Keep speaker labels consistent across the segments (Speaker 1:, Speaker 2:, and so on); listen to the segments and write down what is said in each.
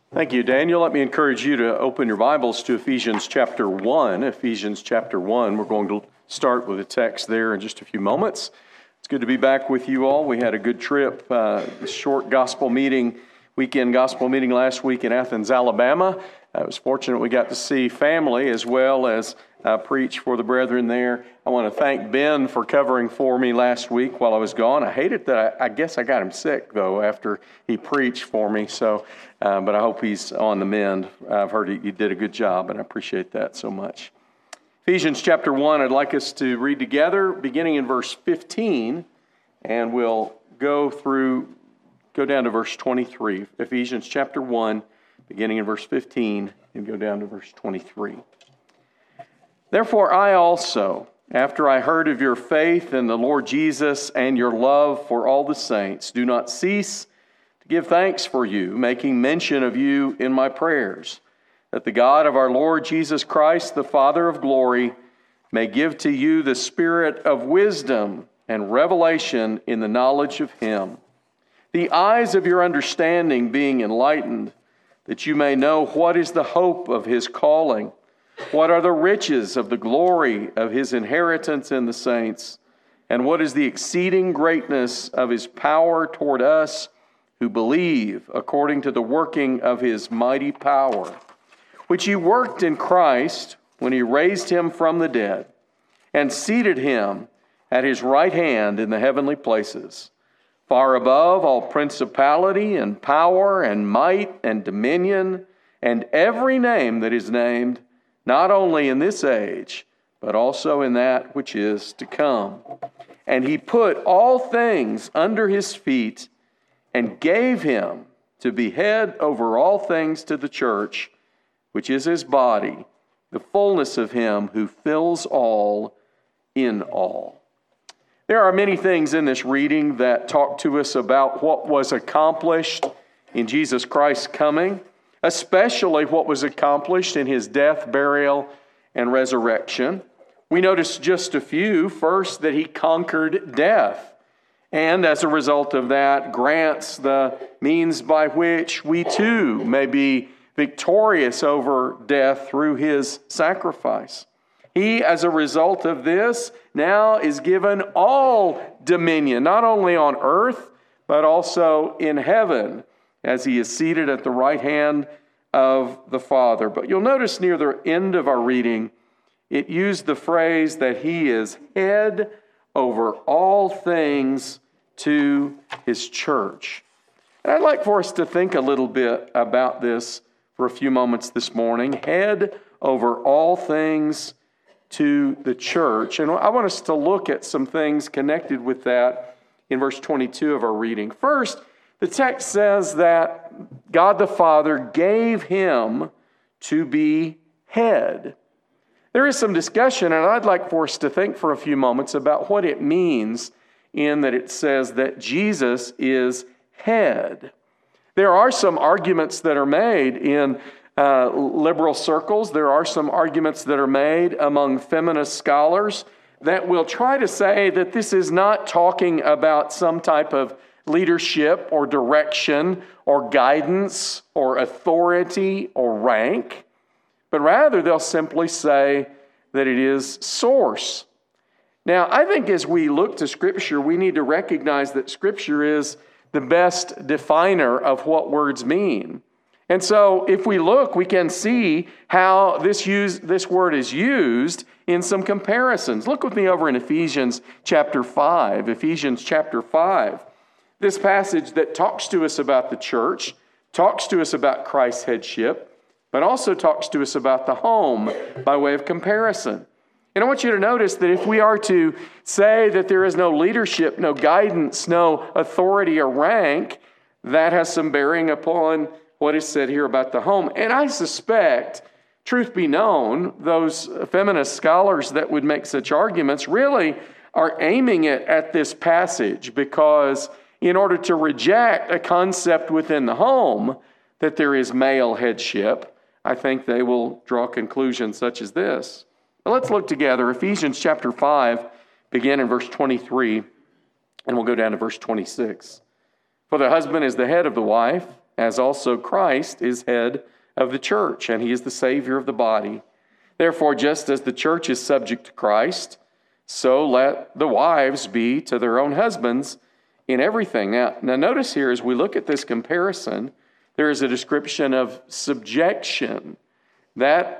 Speaker 1: Thank you, Daniel. Let me encourage you to open your Bibles to Ephesians chapter 1. Ephesians chapter 1. We're going to start with a text there in just a few moments. It's good to be back with you all. We had a good trip, short weekend gospel meeting last week in Athens, Alabama. I was fortunate we got to see family as well as preach for the brethren there. I want to thank Ben for covering for me last week while I was gone. I hated that I guess I got him sick, though, after he preached for me. So, but I hope he's on the mend. I've heard he did a good job, and I appreciate that so much. Ephesians chapter 1, I'd like us to read together, beginning in verse 15, and we'll go down to verse 23. Ephesians chapter 1, beginning in verse 15, and go down to verse 23. Therefore I also, after I heard of your faith in the Lord Jesus and your love for all the saints, do not cease to give thanks for you, making mention of you in my prayers, that the God of our Lord Jesus Christ, the Father of glory, may give to you the spirit of wisdom and revelation in the knowledge of him, the eyes of your understanding being enlightened, that you may know what is the hope of his calling, what are the riches of the glory of his inheritance in the saints, and what is the exceeding greatness of his power toward us who believe, according to the working of his mighty power, which he worked in Christ when he raised him from the dead and seated him at his right hand in the heavenly places, far above all principality and power and might and dominion and every name that is named, not only in this age, but also in that which is to come. And he put all things under his feet and gave him to be head over all things to the church, which is his body, the fullness of him who fills all in all. There are many things in this reading that talk to us about what was accomplished in Jesus Christ's coming, especially what was accomplished in his death, burial, and resurrection. We notice just a few. First, that he conquered death, and as a result of that, grants the means by which we too may be victorious over death through his sacrifice. He, as a result of this, now is given all dominion, not only on earth, but also in heaven, as he is seated at the right hand of the Father. But you'll notice near the end of our reading, it used the phrase that he is head over all things to his church. And I'd like for us to think a little bit about this for a few moments this morning. Head over all things to the church. And I want us to look at some things connected with that in verse 22 of our reading. First, the text says that God the Father gave him to be head. There is some discussion, and I'd like for us to think for a few moments about what it means in that it says that Jesus is head. There are some arguments that are made in liberal circles. There are some arguments that are made among feminist scholars that will try to say that this is not talking about some type of leadership or direction or guidance or authority or rank, but rather they'll simply say that it is source. Now, I think as we look to Scripture, we need to recognize that Scripture is the best definer of what words mean. And so if we look, we can see how this word is used in some comparisons. Look with me over in Ephesians chapter 5. Ephesians chapter 5. This passage that talks to us about the church, talks to us about Christ's headship, but also talks to us about the home by way of comparison. And I want you to notice that if we are to say that there is no leadership, no guidance, no authority or rank, that has some bearing upon what is said here about the home. And I suspect, truth be known, those feminist scholars that would make such arguments really are aiming it at this passage, because in order to reject a concept within the home that there is male headship, I think they will draw conclusions such as this. Now let's look together. Ephesians chapter 5, begin in verse 23, and we'll go down to verse 26. For the husband is the head of the wife, as also Christ is head of the church, and he is the Savior of the body. Therefore, just as the church is subject to Christ, so let the wives be to their own husbands in everything. Now notice here, as we look at this comparison, there is a description of subjection. That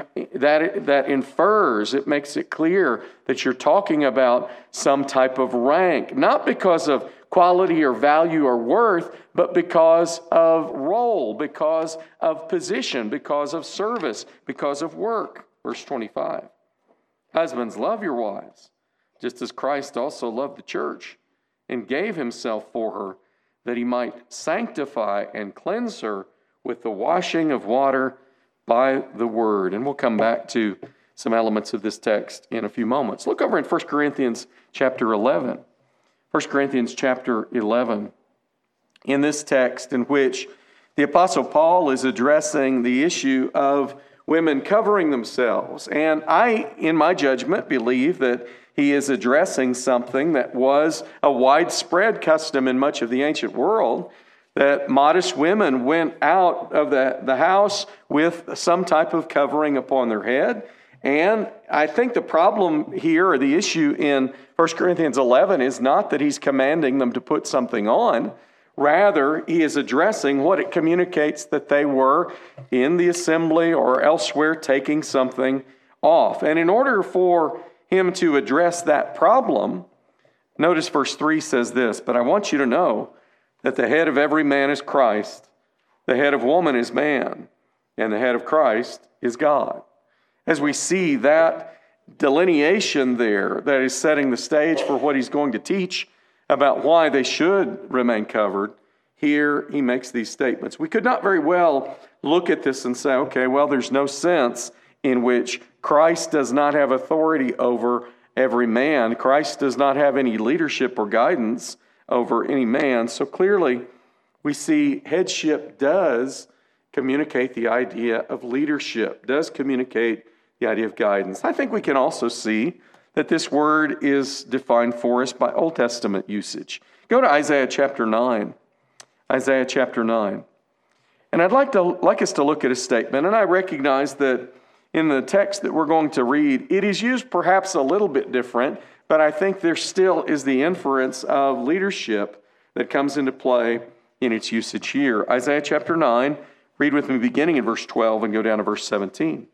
Speaker 1: infers, it makes it clear that you're talking about some type of rank, not because of quality or value or worth, but because of role, because of position, because of service, because of work. Verse 25, husbands, love your wives, just as Christ also loved the church and gave himself for her, that he might sanctify and cleanse her with the washing of water by the word. And we'll come back to some elements of this text in a few moments. Look over in 1 Corinthians chapter 11. 1 Corinthians chapter 11. In this text, in which the Apostle Paul is addressing the issue of women covering themselves. And I, in my judgment, believe that he is addressing something that was a widespread custom in much of the ancient world, that modest women went out of the house with some type of covering upon their head. And I think the problem here, or the issue in 1 Corinthians 11, is not that he's commanding them to put something on. Rather, he is addressing what it communicates that they were in the assembly or elsewhere taking something off. And in order for him to address that problem, notice verse 3 says this, but I want you to know that the head of every man is Christ, the head of woman is man, and the head of Christ is God. As we see that delineation there that is setting the stage for what he's going to teach about why they should remain covered, here he makes these statements. We could not very well look at this and say, okay, well, there's no sense in which Christ does not have authority over every man. Christ does not have any leadership or guidance over any man. So clearly, we see headship does communicate the idea of leadership, does communicate the idea of guidance. I think we can also see that this word is defined for us by Old Testament usage. Go to Isaiah chapter 9. Isaiah chapter 9. And I'd like us to look at a statement, and I recognize that in the text that we're going to read, it is used perhaps a little bit different, but I think there still is the inference of leadership that comes into play in its usage here. Isaiah chapter 9, read with me beginning in verse 12 and go down to verse 17.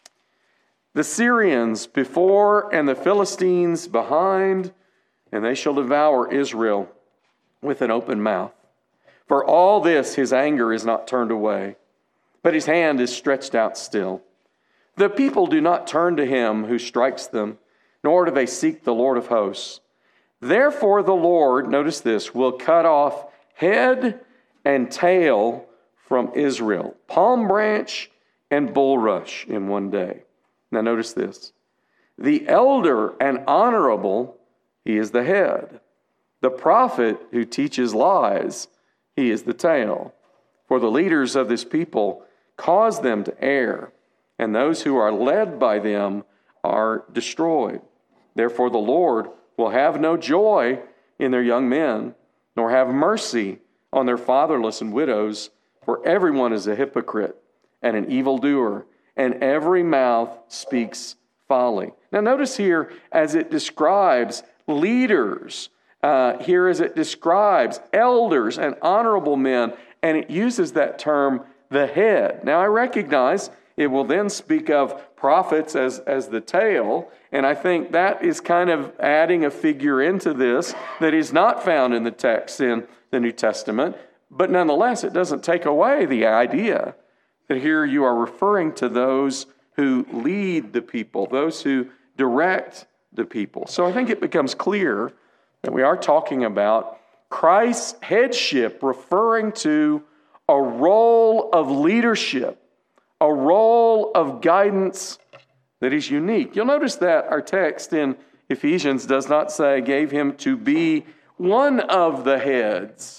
Speaker 1: The Syrians before and the Philistines behind, and they shall devour Israel with an open mouth. For all this his anger is not turned away, but his hand is stretched out still. The people do not turn to him who strikes them, nor do they seek the Lord of hosts. Therefore the Lord, notice this, will cut off head and tail from Israel, palm branch and bulrush in one day. Now notice this. The elder and honorable, he is the head. The prophet who teaches lies, he is the tail. For the leaders of this people cause them to err, and those who are led by them are destroyed. Therefore the Lord will have no joy in their young men, nor have mercy on their fatherless and widows, for everyone is a hypocrite and an evildoer, and every mouth speaks folly. Now notice here, as it describes leaders, here as it describes elders and honorable men, and it uses that term, the head. Now I recognize it will then speak of prophets as the tail, and I think that is kind of adding a figure into this that is not found in the text in the New Testament, but nonetheless it doesn't take away the idea that here you are referring to those who lead the people, those who direct the people. So I think it becomes clear that we are talking about Christ's headship referring to a role of leadership, a role of guidance that is unique. You'll notice that our text in Ephesians does not say gave him to be one of the heads.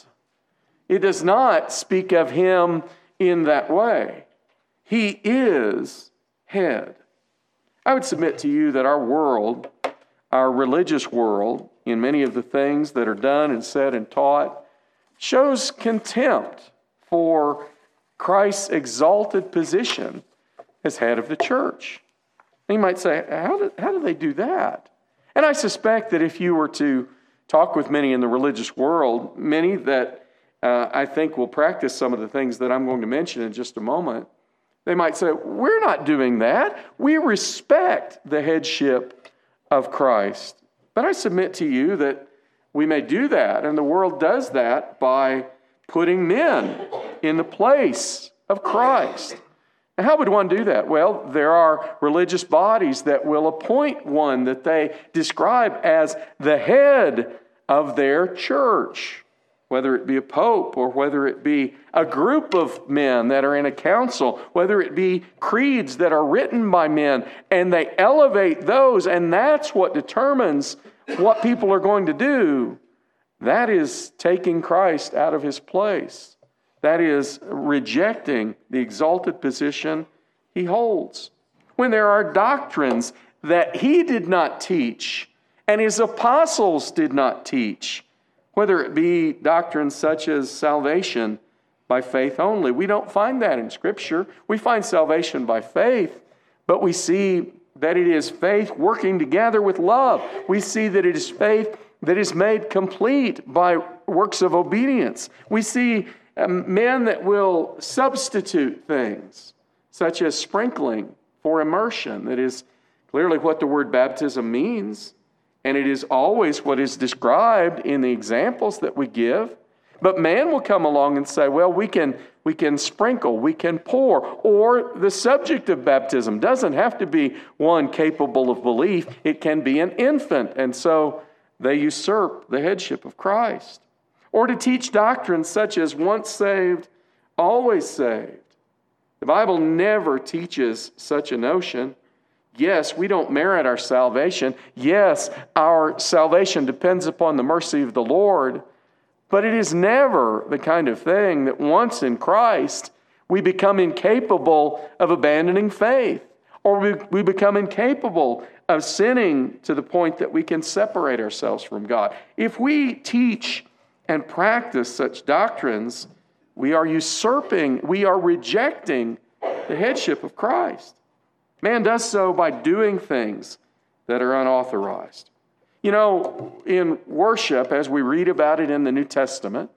Speaker 1: It does not speak of him in that way. He is head. I would submit to you that our world, our religious world, in many of the things that are done and said and taught, shows contempt for Christ's exalted position as head of the church. And you might say, how do they do that? And I suspect that if you were to talk with many in the religious world, many that I think will practice some of the things that I'm going to mention in just a moment, they might say, we're not doing that. We respect the headship of Christ. But I submit to you that we may do that, and the world does that by putting men in the place of Christ. Now, how would one do that? Well, there are religious bodies that will appoint one that they describe as the head of their church, whether it be a pope or whether it be a group of men that are in a council, whether it be creeds that are written by men, and they elevate those, and that's what determines what people are going to do. That is taking Christ out of his place. That is rejecting the exalted position he holds. When there are doctrines that he did not teach and his apostles did not teach, whether it be doctrines such as salvation by faith only. We don't find that in Scripture. We find salvation by faith, but we see that it is faith working together with love. We see that it is faith that is made complete by works of obedience. We see men that will substitute things, such as sprinkling for immersion. That is clearly what the word baptism means, and it is always what is described in the examples that we give. But man will come along and say, well, we can sprinkle, we can pour, or the subject of baptism doesn't have to be one capable of belief. It can be an infant, and so they usurp the headship of Christ. Or to teach doctrines such as once saved, always saved. The Bible never teaches such a notion. Yes, we don't merit our salvation. Yes, our salvation depends upon the mercy of the Lord. But it is never the kind of thing that once in Christ, we become incapable of abandoning faith, or we become incapable of sinning to the point that we can separate ourselves from God. If we teach and practice such doctrines, we are usurping, we are rejecting the headship of Christ. Man does so by doing things that are unauthorized. You know, in worship, as we read about it in the New Testament,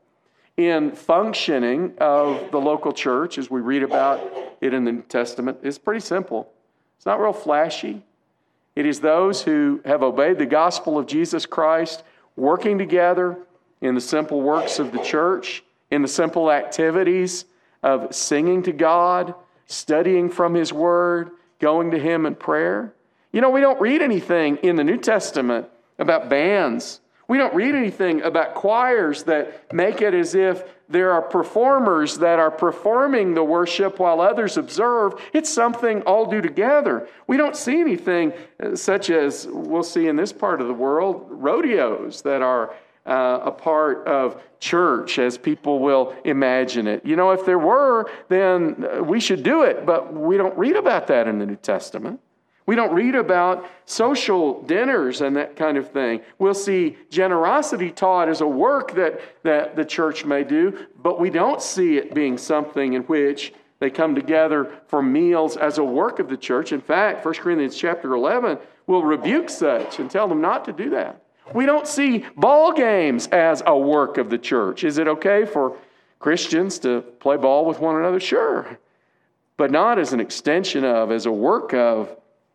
Speaker 1: in functioning of the local church, as we read about it in the New Testament, it's pretty simple. It's not real flashy. It is those who have obeyed the gospel of Jesus Christ, working together in the simple works of the church, in the simple activities of singing to God, studying from his word, going to him in prayer. You know, we don't read anything in the New Testament about bands. We don't read anything about choirs that make it as if there are performers that are performing the worship while others observe. It's something all do together. We don't see anything such as we'll see in this part of the world, rodeos that are a part of church as people will imagine it. You know, if there were, then we should do it, but we don't read about that in the New Testament. We don't read about social dinners and that kind of thing. We'll see generosity taught as a work that the church may do, but we don't see it being something in which they come together for meals as a work of the church. In fact, 1 Corinthians chapter 11 will rebuke such and tell them not to do that. We don't see ball games as a work of the church. Is it okay for Christians to play ball with one another? Sure. But not as an extension of, as a work of,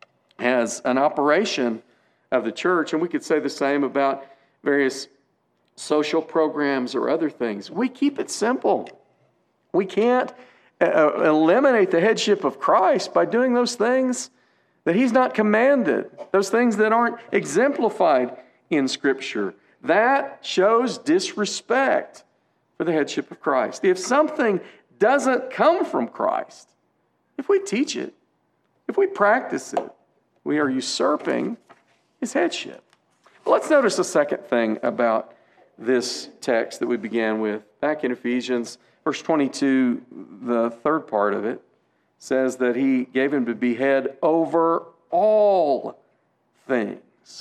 Speaker 1: as an operation of the church. And we could say the same about various social programs or other things. We keep it simple. We can't eliminate the headship of Christ by doing those things that he's not commanded, those things that aren't exemplified in Scripture. That shows disrespect for the headship of Christ. If something doesn't come from Christ, if we teach it, if we practice it, we are usurping his headship. Well, let's notice a second thing about this text that we began with. Back in Ephesians, verse 22, the third part of it says that he gave him to be head over all things.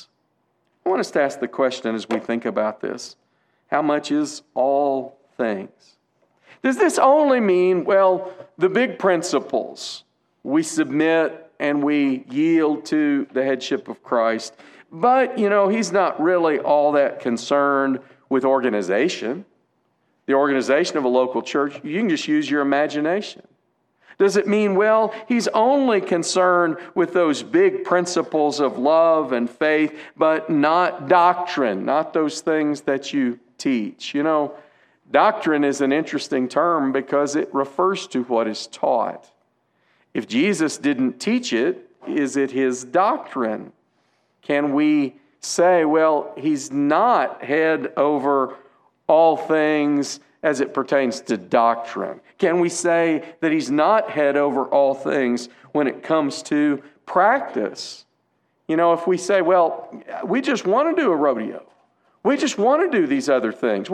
Speaker 1: I want us to ask the question as we think about this. How much is all things? Does this only mean, well, the big principles? We submit and we yield to the headship of Christ. But, he's not really all that concerned with organization. The organization of a local church, you can just use your imagination. Does it mean, well, he's only concerned with those big principles of love and faith, but not doctrine, not those things that you teach? Doctrine is an interesting term because it refers to what is taught. If Jesus didn't teach it, is it his doctrine? Can we say, well, he's not head over all things as it pertains to doctrine? Can we say that he's not head over all things when it comes to practice? If we say, well, we just want to do a rodeo. We just want to do these other things.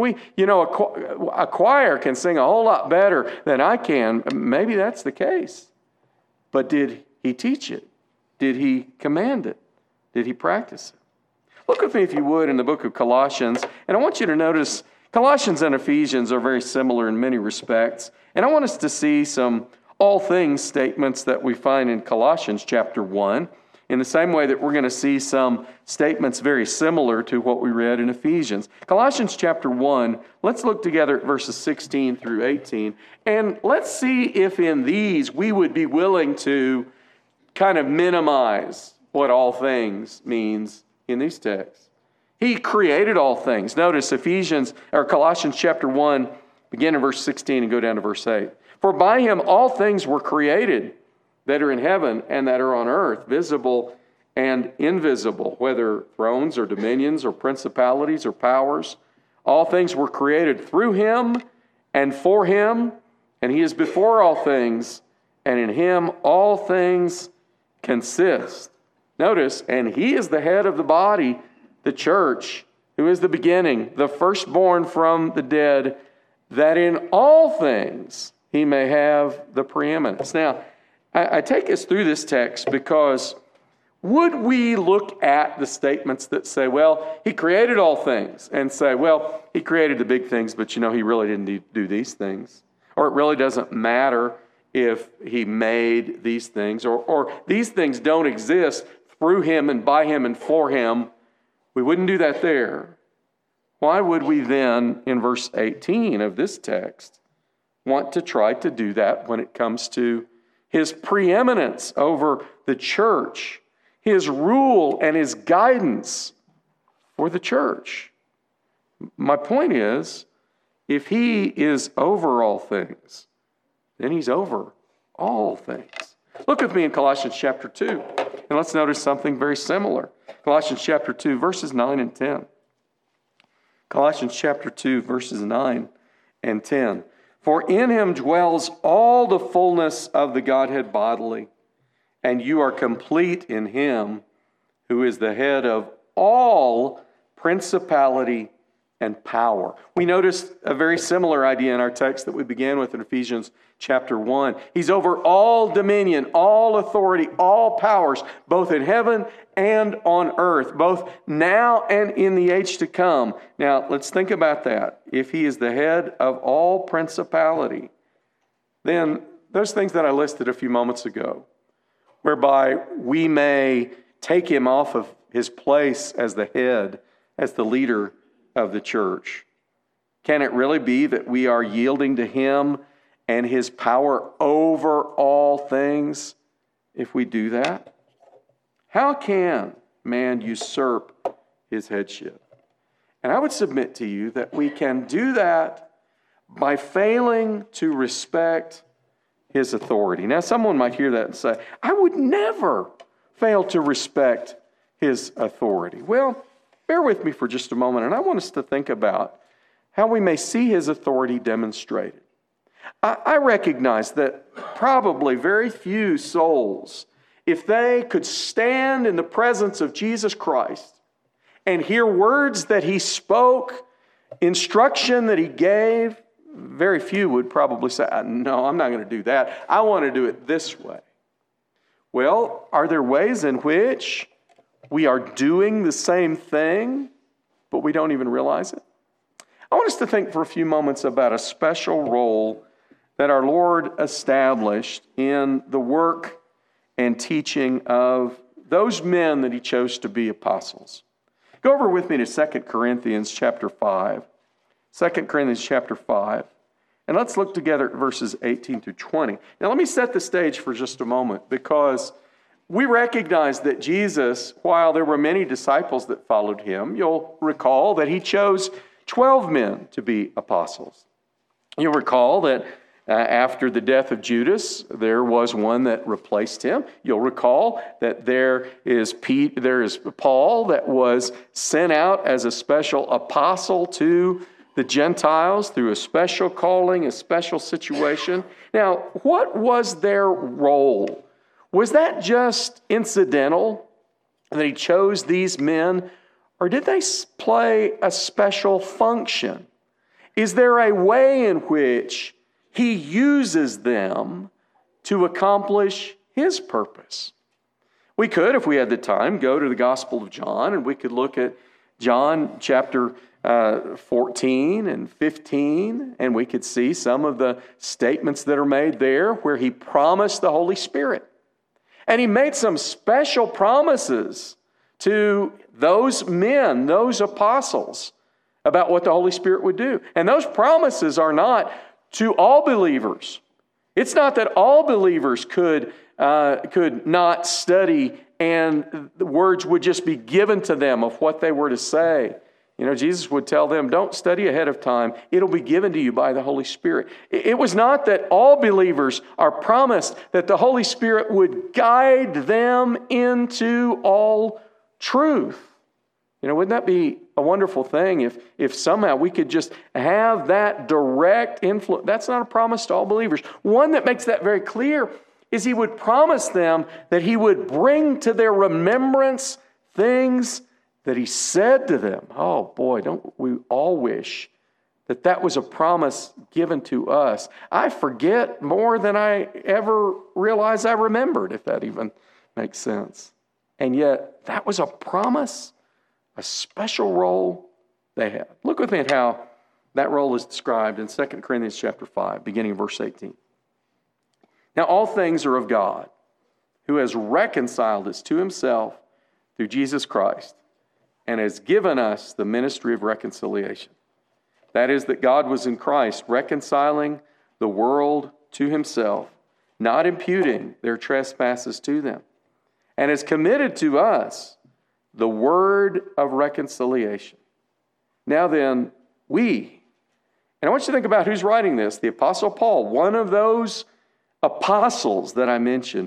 Speaker 1: A choir can sing a whole lot better than I can. Maybe that's the case. But did he teach it? Did he command it? Did he practice it? Look with me, if you would, in the book of Colossians. And I want you to notice Colossians and Ephesians are very similar in many respects. And I want us to see some all things statements that we find in Colossians chapter 1. In the same way that we're going to see some statements very similar to what we read in Ephesians. Colossians chapter 1, let's look together at verses 16 through 18. And let's see if in these we would be willing to kind of minimize what all things means in these texts. He created all things. Notice Colossians chapter 1, begin in verse 16 and go down to verse 8. For by him all things were created, that are in heaven and that are on earth, visible and invisible, whether thrones or dominions or principalities or powers. All things were created through him and for him, and he is before all things, and in him all things consist. Notice, and he is the head of the body, the church, who is the beginning, the firstborn from the dead, that in all things he may have the preeminence. Now, I take us through this text because would we look at the statements that say, well, he created all things, and say, well, he created the big things, but he really didn't do these things. Or it really doesn't matter if he made these things, or these things don't exist through him and by him and for him. We wouldn't do that there. Why would we then, in verse 18 of this text, want to try to do that when it comes to his preeminence over the church, his rule and his guidance for the church? My point is, if he is over all things, then he's over all things. Look with me in Colossians chapter 2, and let's notice something very similar. Colossians chapter 2, verses 9 and 10. Colossians chapter 2, verses 9 and 10. For in him dwells all the fullness of the Godhead bodily, and you are complete in him, who is the head of all principality and power. We noticed a very similar idea in our text that we began with in Ephesians chapter 1. He's over all dominion, all authority, all powers, both in heaven and on earth, both now and in the age to come. Now, let's think about that. If he is the head of all principality, then those things that I listed a few moments ago, whereby we may take him off of his place as the head, as the leader of the church. Can it really be that we are yielding to him and his power over all things if we do that? How can man usurp his headship? And I would submit to you that we can do that by failing to respect his authority. Now, someone might hear that and say, I would never fail to respect his authority. Well, bear with me for just a moment, and I want us to think about how we may see his authority demonstrated. I recognize that probably very few souls, if they could stand in the presence of Jesus Christ and hear words that he spoke, instruction that he gave, very few would probably say, no, I'm not going to do that. I want to do it this way. Well, are there ways in which we are doing the same thing, but we don't even realize it? I want us to think for a few moments about a special role that our Lord established in the work and teaching of those men that he chose to be apostles. Go over with me to 2 Corinthians chapter 5. 2 Corinthians chapter 5. And let's look together at verses 18 through 20. Now let me set the stage for just a moment, because we recognize that Jesus, while there were many disciples that followed him, you'll recall that he chose 12 men to be apostles. You'll recall that after the death of Judas, there was one that replaced him. You'll recall that there is Paul that was sent out as a special apostle to the Gentiles through a special calling, a special situation. Now, what was their role? Was that just incidental that he chose these men, or did they play a special function? Is there a way in which he uses them to accomplish his purpose? We could, if we had the time, go to the Gospel of John, and we could look at John chapter 14 and 15, and we could see some of the statements that are made there where he promised the Holy Spirit. And he made some special promises to those men, those apostles, about what the Holy Spirit would do. And those promises are not to all believers. It's not that all believers could not study and the words would just be given to them of what they were to say. You know, Jesus would tell them, don't study ahead of time. It'll be given to you by the Holy Spirit. It was not that all believers are promised that the Holy Spirit would guide them into all truth. You know, wouldn't that be a wonderful thing if somehow we could just have that direct influence? That's not a promise to all believers. One that makes that very clear is he would promise them that he would bring to their remembrance things that he said to them. Oh boy, don't we all wish that that was a promise given to us. I forget more than I ever realized I remembered, if that even makes sense. And yet, that was a promise, a special role they had. Look with me at how that role is described in 2 Corinthians chapter 5, beginning of verse 18. Now all things are of God, who has reconciled us to himself through Jesus Christ, and has given us the ministry of reconciliation. That is, that God was in Christ reconciling the world to himself, not imputing their trespasses to them, and has committed to us the word of reconciliation. Now then, and I want you to think about who's writing this. The Apostle Paul, one of those apostles that I mentioned.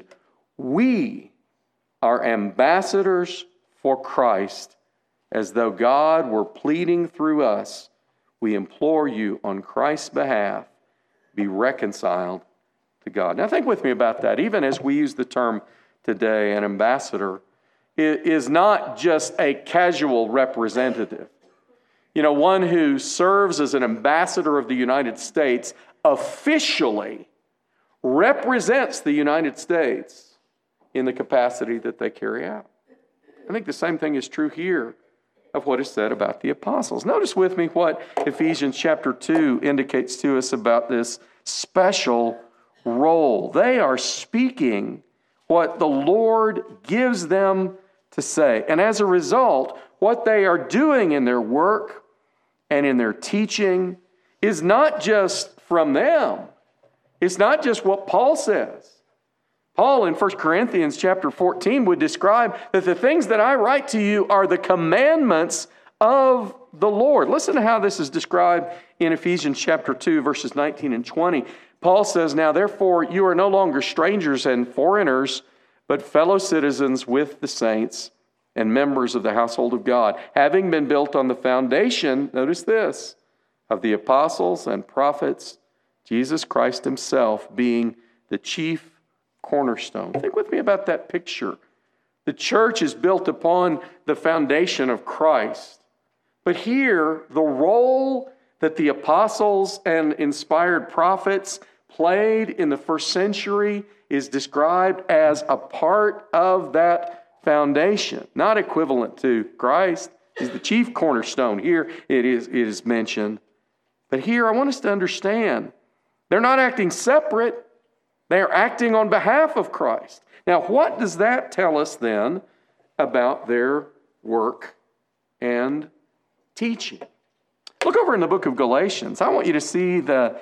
Speaker 1: We are ambassadors for Christ, as though God were pleading through us. We implore you on Christ's behalf, be reconciled to God. Now think with me about that. Even as we use the term today, an ambassador is not just a casual representative. You know, one who serves as an ambassador of the United States officially represents the United States in the capacity that they carry out. I think the same thing is true here of what is said about the apostles. Notice with me what Ephesians chapter 2 indicates to us about this special role. They are speaking what the Lord gives them to say. And as a result, what they are doing in their work and in their teaching is not just from them. It's not just what Paul says. Paul in 1 Corinthians chapter 14 would describe that the things that I write to you are the commandments of the Lord. Listen to how this is described in Ephesians chapter 2, verses 19 and 20. Paul says, now therefore you are no longer strangers and foreigners, but fellow citizens with the saints and members of the household of God, having been built on the foundation, notice this, of the apostles and prophets, Jesus Christ himself being the chief cornerstone. Think with me about that picture. The church is built upon the foundation of Christ. But here, the role that the apostles and inspired prophets played in the first century is described as a part of that foundation, not equivalent to Christ. He's the chief cornerstone. Here it is mentioned. But here I want us to understand, they're not acting separate. They are acting on behalf of Christ. Now, what does that tell us then about their work and teaching? Look over in the book of Galatians. I want you to see the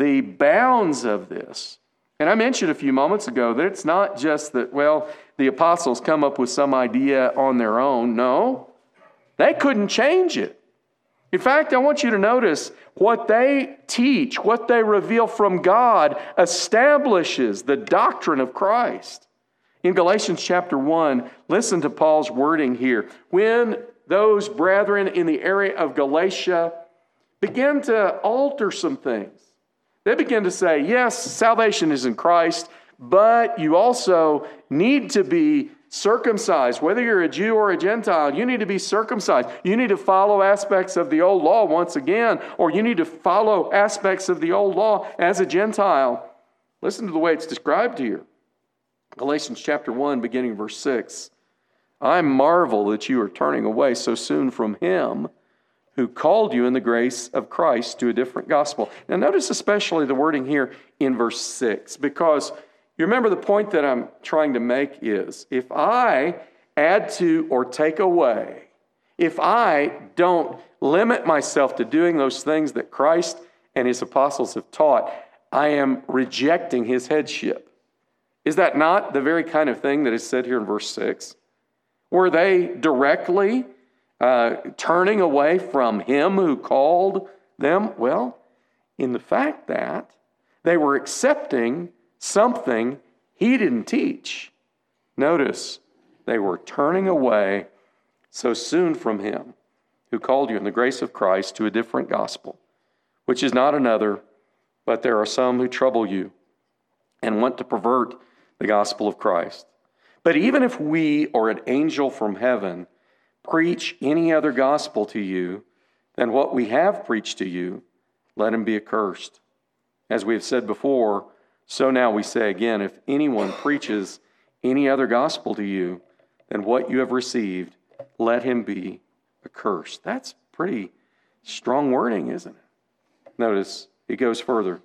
Speaker 1: bounds of this. And I mentioned a few moments ago that it's not just that, well, the apostles come up with some idea on their own. No, they couldn't change it. In fact, I want you to notice what they teach, what they reveal from God, establishes the doctrine of Christ. In Galatians chapter 1, listen to Paul's wording here. When those brethren in the area of Galatia begin to alter some things, they begin to say, yes, salvation is in Christ, but you also need to be circumcised. Whether you're a Jew or a Gentile, you need to be circumcised. You need to follow aspects of the old law once again, or you need to follow aspects of the old law as a Gentile. Listen to the way it's described here. Galatians chapter 1, beginning verse 6. I marvel that you are turning away so soon from him who called you in the grace of Christ to a different gospel. Now notice especially the wording here in verse 6, because you remember the point that I'm trying to make is, if I add to or take away, if I don't limit myself to doing those things that Christ and his apostles have taught, I am rejecting his headship. Is that not the very kind of thing that is said here in verse 6? Were they directly turning away from him who called them? Well, in the fact that they were accepting something he didn't teach. Notice, they were turning away so soon from him who called you in the grace of Christ to a different gospel, which is not another, but there are some who trouble you and want to pervert the gospel of Christ. But even if we or an angel from heaven preach any other gospel to you than what we have preached to you, let him be accursed. As we have said before, so now we say again, if anyone preaches any other gospel to you than what you have received, let him be accursed. That's pretty strong wording, isn't it? Notice, he goes further.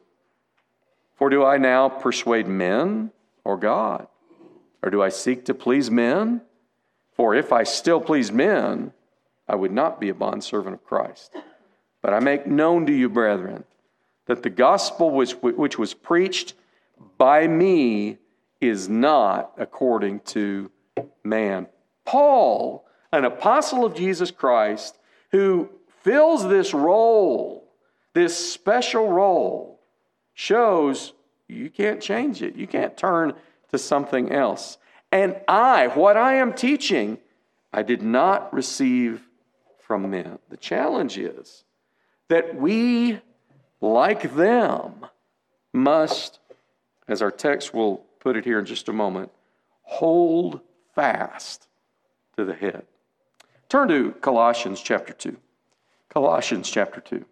Speaker 1: For do I now persuade men or God? Or do I seek to please men? For if I still please men, I would not be a bondservant of Christ. But I make known to you, brethren, that the gospel which was preached by me is not according to man. Paul, an apostle of Jesus Christ, who fills this role, this special role, shows you can't change it. You can't turn to something else. And what I am teaching, I did not receive from men. The challenge is that we, like them, must, as our text will put it here in just a moment, hold fast to the head. Turn to Colossians chapter 2. Colossians chapter 2.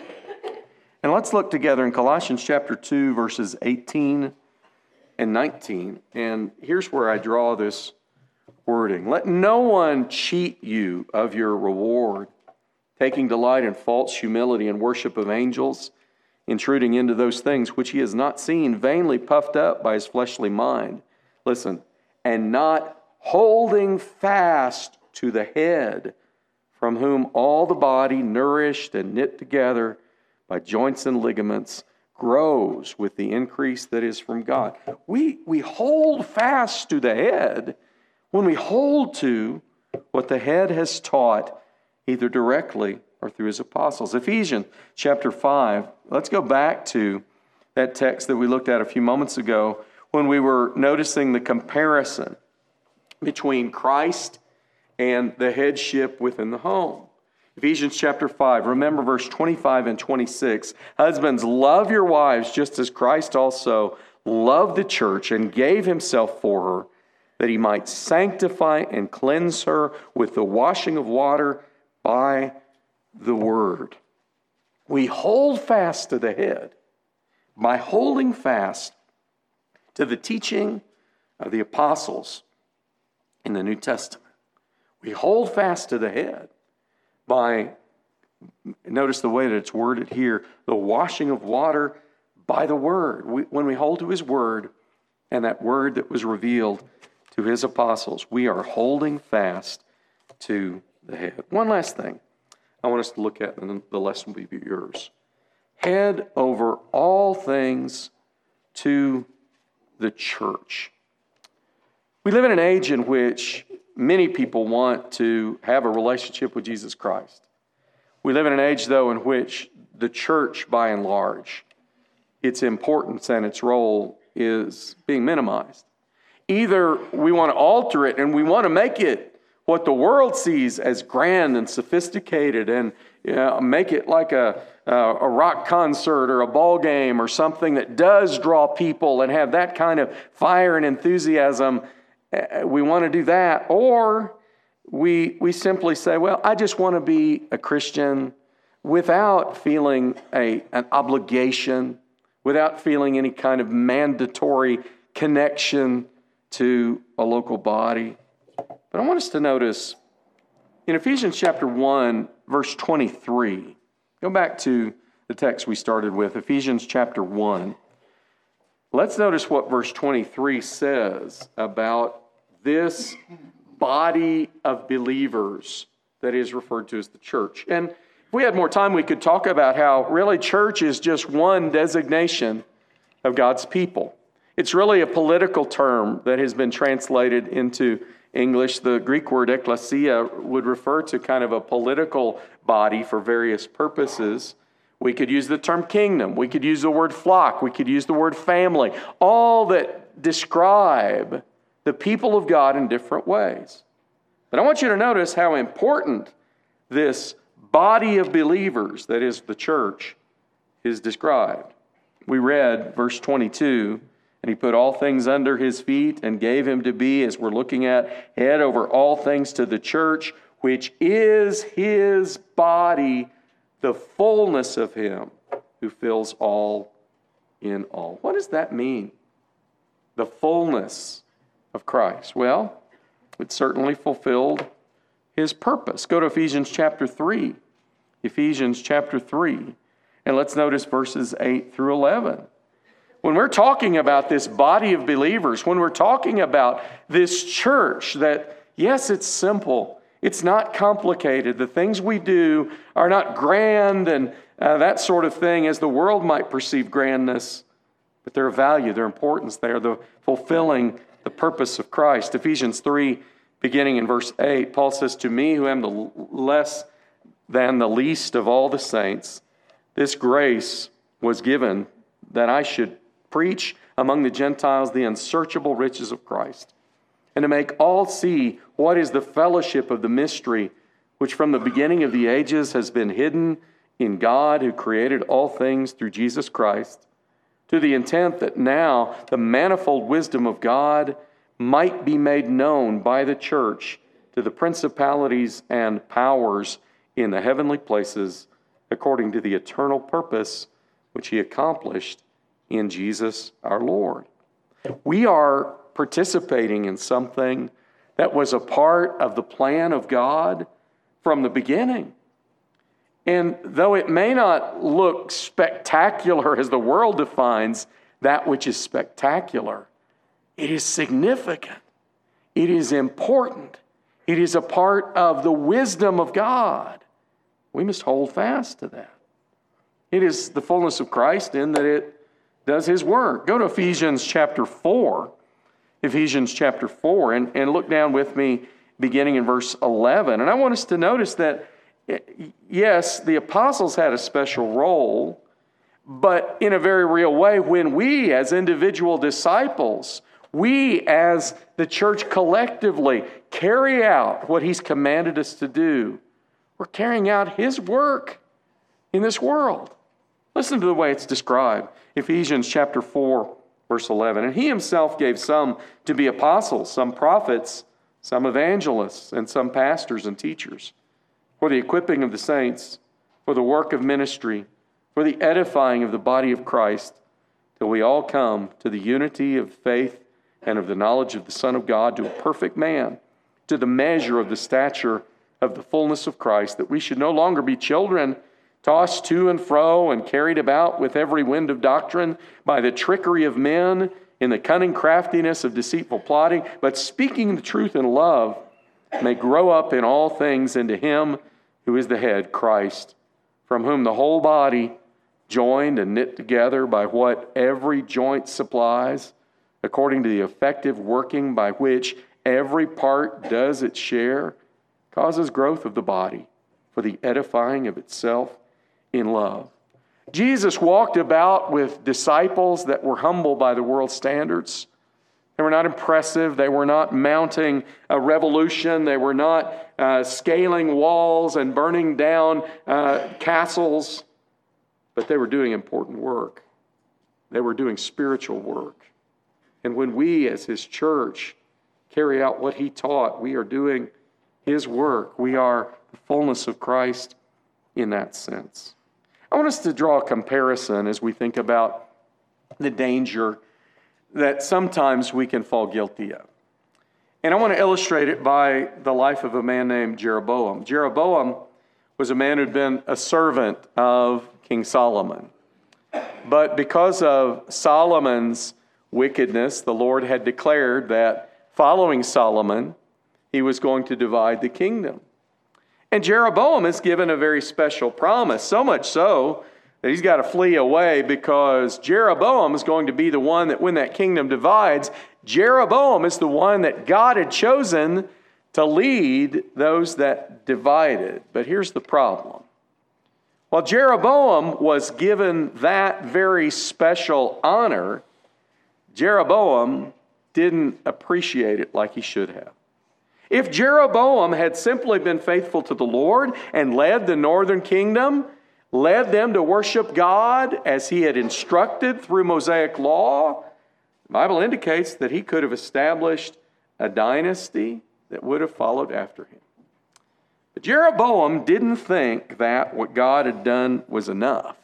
Speaker 1: And let's look together in Colossians chapter 2, verses 18 and 19. And here's where I draw this wording. Let no one cheat you of your reward, taking delight in false humility and worship of angels, intruding into those things which he has not seen, vainly puffed up by his fleshly mind. Listen, and not holding fast to the head, from whom all the body, nourished and knit together by joints and ligaments, grows with the increase that is from God. We hold fast to the head when we hold to what the head has taught, either directly or through his apostles. Ephesians chapter 5. Let's go back to that text that we looked at a few moments ago when we were noticing the comparison between Christ and the headship within the home. Ephesians chapter 5, remember verse 25 and 26. Husbands, love your wives just as Christ also loved the church and gave himself for her, that he might sanctify and cleanse her with the washing of water by the word. We hold fast to the head by holding fast to the teaching of the apostles in the New Testament. We hold fast to the head by Notice the way that it's worded here, the washing of water by the Word. When we hold to His Word and that Word that was revealed to His apostles, we are holding fast to the head. One last thing I want us to look at, and then the lesson will be yours. Head over all things to the church. We live in an age in which many people want to have a relationship with Jesus Christ. We live in an age, though, in which the church, by and large, its importance and its role is being minimized. Either we want to alter it and we want to make it what the world sees as grand and sophisticated and make it like a rock concert or a ball game or something that does draw people and have that kind of fire and enthusiasm. We want to do that. Or we simply say, well, I just want to be a Christian without feeling an obligation, without feeling any kind of mandatory connection to a local body. But I want us to notice in Ephesians chapter 1, verse 23, go back to the text we started with, Ephesians chapter 1. Let's notice what verse 23 says about this body of believers that is referred to as the church. And if we had more time, we could talk about how really church is just one designation of God's people. It's really a political term that has been translated into English. The Greek word ekklesia would refer to kind of a political body for various purposes. We could use the term kingdom. We could use the word flock. We could use the word family. All that describe the people of God in different ways. But I want you to notice how important this body of believers, that is the church, is described. We read verse 22, and He put all things under His feet and gave Him to be, as we're looking at, head over all things to the church, which is His body, the fullness of Him who fills all in all. What does that mean? The fullness of Christ. Well, it certainly fulfilled His purpose. Go to Ephesians chapter 3. Ephesians chapter 3. And let's notice verses 8 through 11. When we're talking about this body of believers, when we're talking about this church that, yes, it's simple, it's not complicated, the things we do are not grand and that sort of thing as the world might perceive grandness, but their value, their importance, they are the fulfilling the purpose of Christ. Ephesians 3, beginning in verse 8, Paul says, "To me, who am the less than the least of all the saints, this grace was given that I should preach among the Gentiles the unsearchable riches of Christ, and to make all see what is the fellowship of the mystery, which from the beginning of the ages has been hidden in God who created all things through Jesus Christ, to the intent that now the manifold wisdom of God might be made known by the church to the principalities and powers in the heavenly places, according to the eternal purpose which He accomplished in Jesus our Lord." We are participating in something that was a part of the plan of God from the beginning. And though it may not look spectacular as the world defines that which is spectacular, it is significant. It is important. It is a part of the wisdom of God. We must hold fast to that. It is the fullness of Christ in that it does His work. Go to Ephesians chapter 4. Ephesians chapter 4, and look down with me beginning in verse 11. And I want us to notice that yes, the apostles had a special role, but in a very real way, when we as individual disciples, we as the church collectively carry out what He's commanded us to do, we're carrying out His work in this world. Listen to the way it's described. Ephesians chapter 4, verse 11. "And He Himself gave some to be apostles, some prophets, some evangelists, and some pastors and teachers, for the equipping of the saints, for the work of ministry, for the edifying of the body of Christ, till we all come to the unity of faith and of the knowledge of the Son of God, to a perfect man, to the measure of the stature of the fullness of Christ, that we should no longer be children, tossed to and fro and carried about with every wind of doctrine by the trickery of men in the cunning craftiness of deceitful plotting, but speaking the truth in love, may grow up in all things into Him who is the head, Christ, from whom the whole body, joined and knit together by what every joint supplies, according to the effective working by which every part does its share, causes growth of the body for the edifying of itself in love. Jesus walked about with disciples that were humble by the world's standards. They were not impressive. They were not mounting a revolution. They were not scaling walls and burning down castles. But they were doing important work. They were doing spiritual work. And when we, as His church, carry out what He taught, we are doing His work. We are the fullness of Christ in that sense. I want us to draw a comparison as we think about the danger that sometimes we can fall guilty of. And I want to illustrate it by the life of a man named Jeroboam. Jeroboam was a man who'd been a servant of King Solomon. But because of Solomon's wickedness, the Lord had declared that following Solomon, He was going to divide the kingdom. And Jeroboam is given a very special promise, so much so that he's got to flee away, because Jeroboam is going to be the one that when that kingdom divides, Jeroboam is the one that God had chosen to lead those that divided. But here's the problem. While Jeroboam was given that very special honor, Jeroboam didn't appreciate it like he should have. If Jeroboam had simply been faithful to the Lord and led the northern kingdom, led them to worship God as He had instructed through Mosaic law, the Bible indicates that he could have established a dynasty that would have followed after him. But Jeroboam didn't think that what God had done was enough.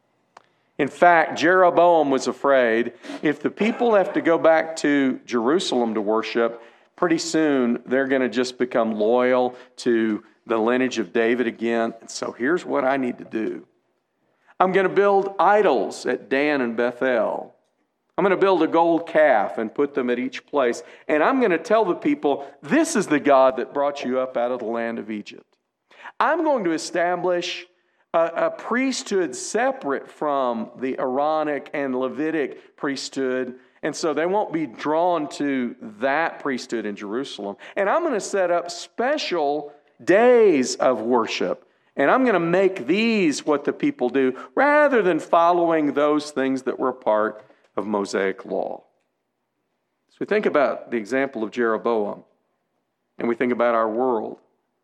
Speaker 1: In fact, Jeroboam was afraid if the people have to go back to Jerusalem to worship, pretty soon they're going to just become loyal to the lineage of David again. And so here's what I need to do. I'm going to build idols at Dan and Bethel. I'm going to build a gold calf and put them at each place. And I'm going to tell the people, this is the God that brought you up out of the land of Egypt. I'm going to establish a priesthood separate from the Aaronic and Levitic priesthood. And so they won't be drawn to that priesthood in Jerusalem. And I'm going to set up special days of worship. And I'm going to make these what the people do, rather than following those things that were part of Mosaic law. So we think about the example of Jeroboam, and we think about our world.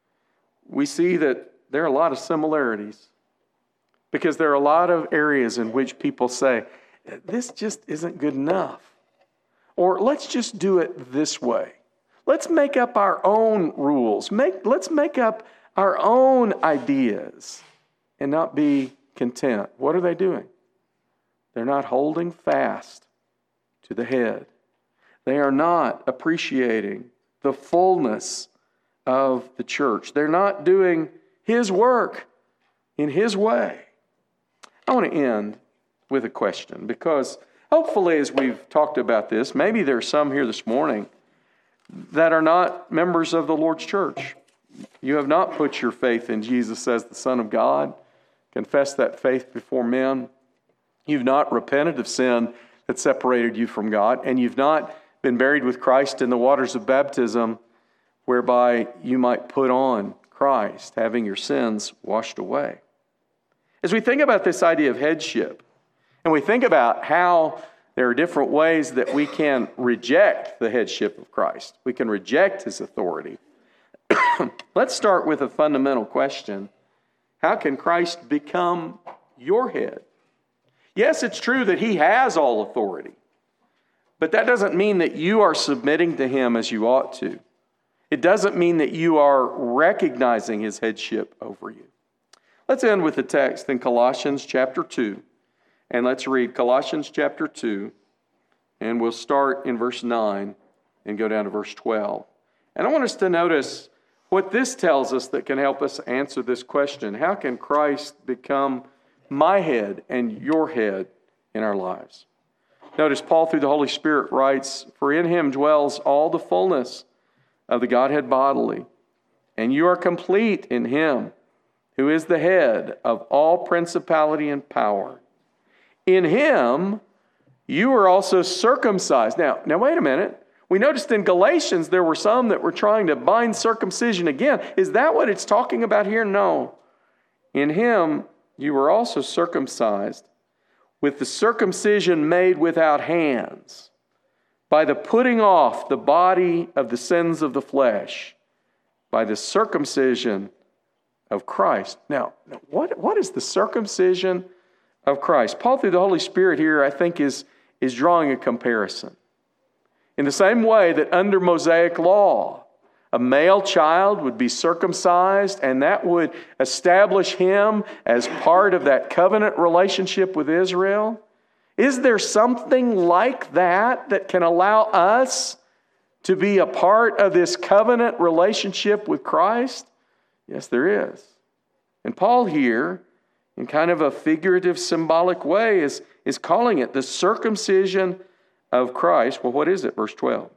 Speaker 1: We see that there are a lot of similarities, because there are a lot of areas in which people say, this just isn't good enough. Or let's just do it this way. Let's make up our own rules. Let's make up our own ideas and not be content. What are they doing? They're not holding fast to the head. They are not appreciating the fullness of the church. They're not doing His work in His way. I want to end with a question, because hopefully as we've talked about this, maybe there's some here this morning that are not members of the Lord's church. You have not put your faith in Jesus as the Son of God, confessed that faith before men. You've not repented of sin that separated you from God, and you've not been buried with Christ in the waters of baptism, whereby you might put on Christ, having your sins washed away. As we think about this idea of headship, and we think about how there are different ways that we can reject the headship of Christ, we can reject His authority. Let's start with a fundamental question. How can Christ become your head? Yes, it's true that He has all authority, but that doesn't mean that you are submitting to Him as you ought to. It doesn't mean that you are recognizing His headship over you. Let's end with the text in Colossians chapter 2. And let's read Colossians chapter 2. And we'll start in verse 9 and go down to verse 12. And I want us to notice what this tells us that can help us answer this question: how can Christ become my head and your head in our lives? Notice Paul, through the Holy Spirit, writes, "For in him dwells all the fullness of the Godhead bodily, and you are complete in him, who is the head of all principality and power. In him you are also circumcised." Now wait a minute. We noticed in Galatians there were some that were trying to bind circumcision again. Is that what it's talking about here? No. In him you were also circumcised with the circumcision made without hands, by the putting off the body of the sins of the flesh, by the circumcision of Christ. Now, what is the circumcision of Christ? Paul, through the Holy Spirit here, I think is drawing a comparison. In the same way that under Mosaic law, a male child would be circumcised, and that would establish him as part of that covenant relationship with Israel. Is there something like that can allow us to be a part of this covenant relationship with Christ? Yes, there is. And Paul here, in kind of a figurative, symbolic way, is calling it the circumcision of Christ. Well, what is it? Verse 12.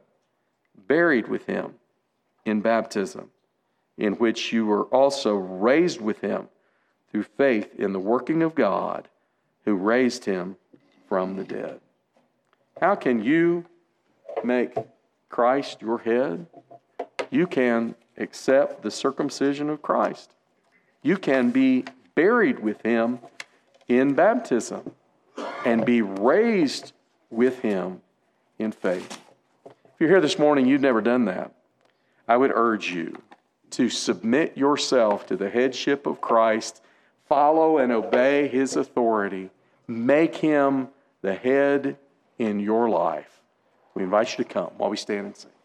Speaker 1: Buried with him in baptism, in which you were also raised with him through faith in the working of God who raised him from the dead. How can you make Christ your head? You can accept the circumcision of Christ. You can be buried with him in baptism and be raised with him in faith. If you're here this morning, you've never done that, I would urge you to submit yourself to the headship of Christ, follow and obey his authority, make him the head in your life. We invite you to come while we stand and sing.